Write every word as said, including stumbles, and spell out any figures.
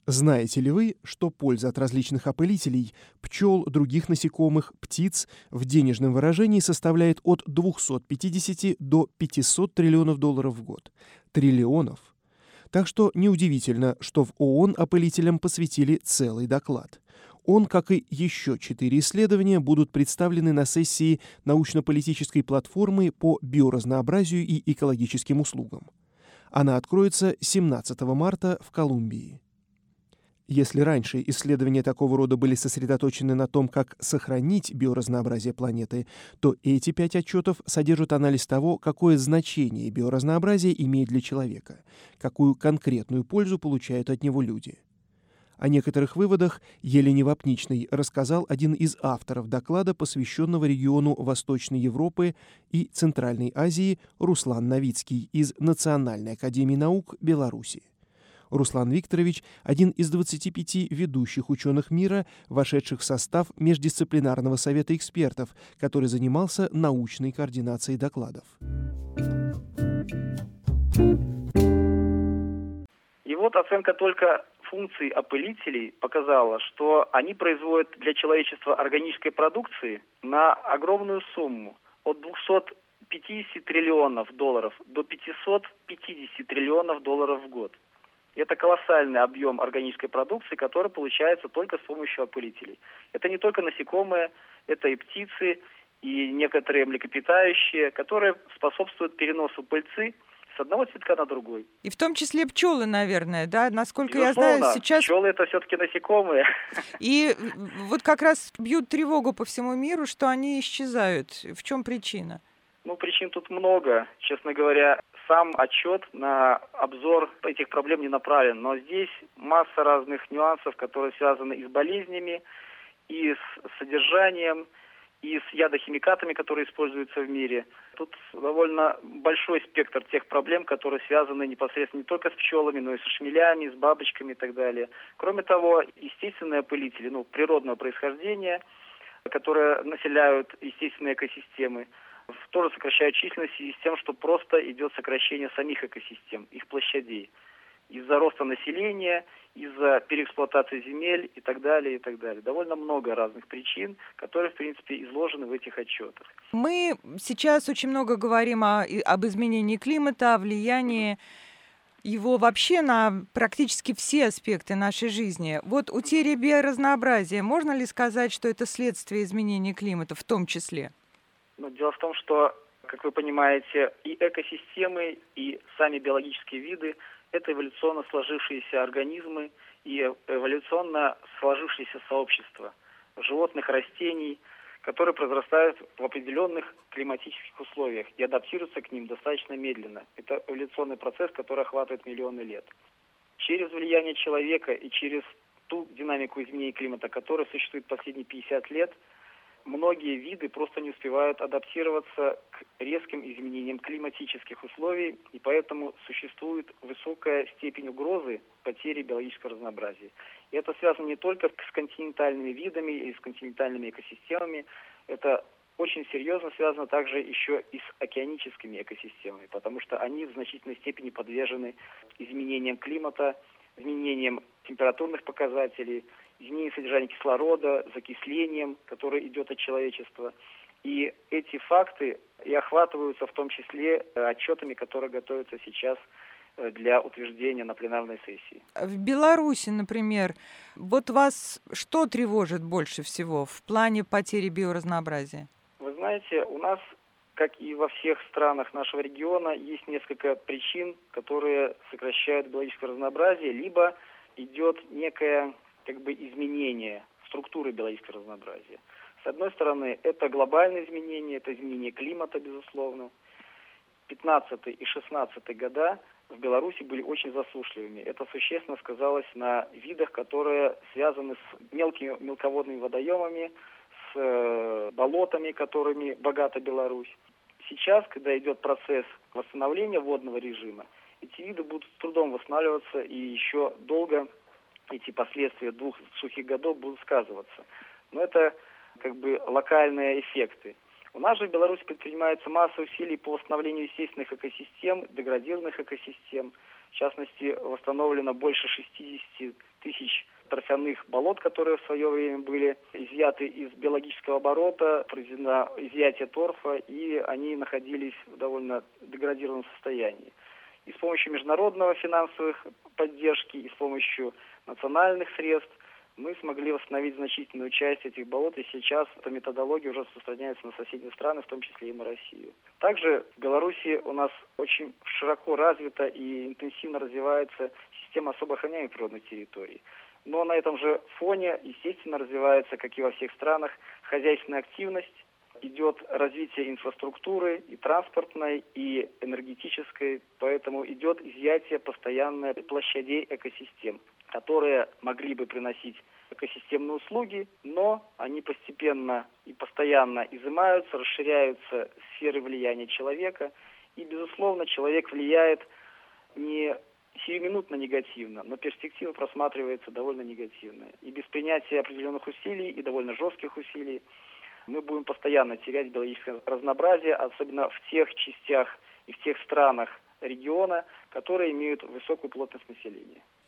Знаете ли вы, что польза от различных опылителей, пчел, других насекомых, птиц в денежном выражении составляет от двухсот пятидесяти до пятисот триллионов долларов в год? Триллионов. Так что неудивительно, что в ООН опылителям посвятили целый доклад. Он, как и еще четыре исследования, будут представлены на сессии научно-политической платформы по биоразнообразию и экологическим услугам. Она откроется семнадцатого марта в Колумбии. Если раньше исследования такого рода были сосредоточены на том, как сохранить биоразнообразие планеты, то эти пять отчетов содержат анализ того, какое значение биоразнообразие имеет для человека, какую конкретную пользу получают от него люди. О некоторых выводах Елене Вапничной рассказал один из авторов доклада, посвященного региону Восточной Европы и Центральной Азии, Руслан Новицкий из Национальной академии наук Беларуси. Руслан Викторович – один из двадцати пяти ведущих ученых мира, вошедших в состав Междисциплинарного совета экспертов, который занимался научной координацией докладов. И вот оценка только функций опылителей показала, что они производят для человечества органической продукции на огромную сумму от двухсот пятидесяти триллионов долларов до пятисот пятидесяти триллионов долларов в год. Это колоссальный объем органической продукции, который получается только с помощью опылителей. Это не только насекомые, это и птицы, и некоторые млекопитающие, которые способствуют переносу пыльцы с одного цветка на другой. И в том числе пчелы, наверное, да? Насколько Безусловно, я знаю, сейчас... пчелы — это все-таки насекомые. И вот как раз бьют тревогу по всему миру, что они исчезают. В чем причина? Ну, причин тут много. Честно говоря, сам отчет на обзор этих проблем не направлен. Но здесь масса разных нюансов, которые связаны и с болезнями, и с содержанием, и с ядохимикатами, которые используются в мире. Тут довольно большой спектр тех проблем, которые связаны непосредственно не только с пчелами, но и с шмелями, с бабочками и так далее. Кроме того, естественные опылители, ну, природного происхождения, которые населяют естественные экосистемы, тоже сокращают численность в связи с тем, что просто идет сокращение самих экосистем, их площадей. Из-за роста населения, из-за переэксплуатации земель и так далее, и так далее. Довольно много разных причин, которые, в принципе, изложены в этих отчетах. Мы сейчас очень много говорим о, об изменении климата, о влиянии его вообще на практически все аспекты нашей жизни. Вот утеря биоразнообразия, можно ли сказать, что это следствие изменения климата в том числе? Но дело в том, что, как вы понимаете, и экосистемы, и сами биологические виды – это эволюционно сложившиеся организмы и эволюционно сложившиеся сообщества животных, растений, которые произрастают в определенных климатических условиях и адаптируются к ним достаточно медленно. Это эволюционный процесс, который охватывает миллионы лет. Через влияние человека и через ту динамику изменения климата, которая существует последние пятьдесят лет, многие виды просто не успевают адаптироваться к резким изменениям климатических условий, и поэтому существует высокая степень угрозы потери биологического разнообразия. И это связано не только с континентальными видами и с континентальными экосистемами, это очень серьезно связано также еще и с океаническими экосистемами, потому что они в значительной степени подвержены изменениям климата, изменениям температурных показателей, изменением содержания кислорода, закислением, которое идет от человечества. И эти факты и охватываются в том числе отчетами, которые готовятся сейчас для утверждения на пленарной сессии. В Беларуси, например, вот вас что тревожит больше всего в плане потери биоразнообразия? Вы знаете, у нас, как и во всех странах нашего региона, есть несколько причин, которые сокращают биологическое разнообразие, либо идет некое как бы изменение структуры биологического разнообразия. С одной стороны, это глобальные изменения, это изменение климата, безусловно. пятнадцатый и шестнадцатый года в Беларуси были очень засушливыми. Это существенно сказалось на видах, которые связаны с мелкими мелководными водоемами, с э, болотами, которыми богата Беларусь. Сейчас, когда идет процесс восстановления водного режима, эти виды будут с трудом восстанавливаться и еще долго эти последствия двух сухих годов будут сказываться. Но это как бы локальные эффекты. У нас же в Беларуси предпринимается масса усилий по восстановлению естественных экосистем, деградированных экосистем. В частности, восстановлено больше шестидесяти тысяч торфяных болот, которые в свое время были изъяты из биологического оборота, произведено изъятие торфа, и они находились в довольно деградированном состоянии. И с помощью международного финансовых поддержки, и с помощью национальных средств мы смогли восстановить значительную часть этих болот, и сейчас эта методология уже распространяется на соседние страны, в том числе и на Россию. Также в Беларуси у нас очень широко развита и интенсивно развивается система особо охраняемых природных территорий. Но на этом же фоне, естественно, развивается, как и во всех странах, хозяйственная активность, идет развитие инфраструктуры и транспортной, и энергетической, поэтому идет изъятие постоянное площадей экосистем, которые могли бы приносить экосистемные услуги, но они постепенно и постоянно изымаются, расширяются сферы влияния человека, и, безусловно, человек влияет не сиюминутно негативно, но перспектива просматривается довольно негативная. И без принятия определенных усилий, и довольно жестких усилий, мы будем постоянно терять биологическое разнообразие, особенно в тех частях и в тех странах региона, которые имеют высокую плотность населения.